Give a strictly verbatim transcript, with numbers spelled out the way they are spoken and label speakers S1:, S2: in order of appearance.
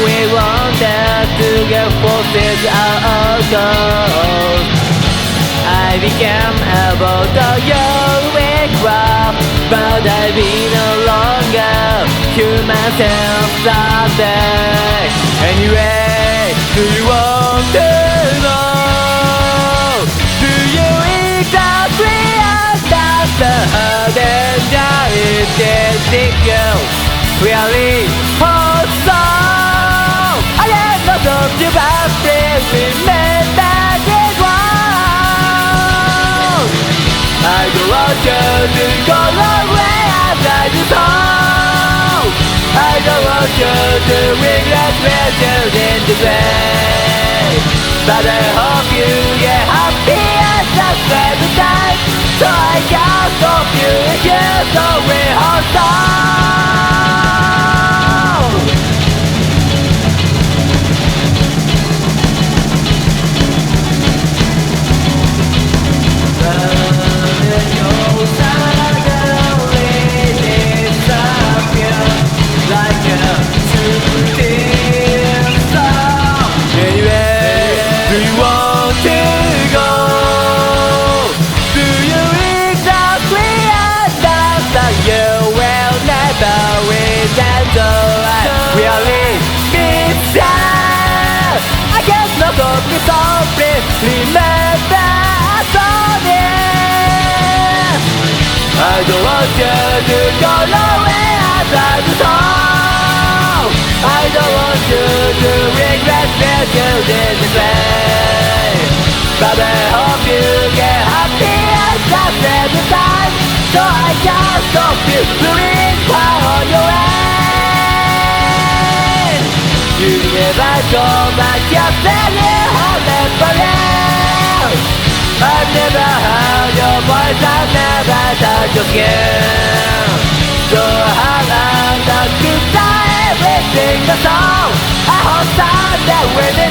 S1: we wanted to get forces out of. I became able to use weak craft, but I be no longer human self-starting. Anyway, do you want to know? Do you exactly understand how dangerous it is to go? Really, hold on. I am not of you, but please remember this one. I don't want you to go away as I do so. I don't want you to regret where you did the way. But I hope you get happy as I spend the time. So I can't stop you if you don't wait hold on. Really, mister, I guess not of me, so please remember this. I don't want you to go away as I do so. I don't want you to regret what you did this way. But I hope you get happy as I said the time. So I can't stop you doing far on your way. You never go back, you said you have never left. I've never heard your voice, I've never touched your skin. So how long does you die everything the song? I hope that when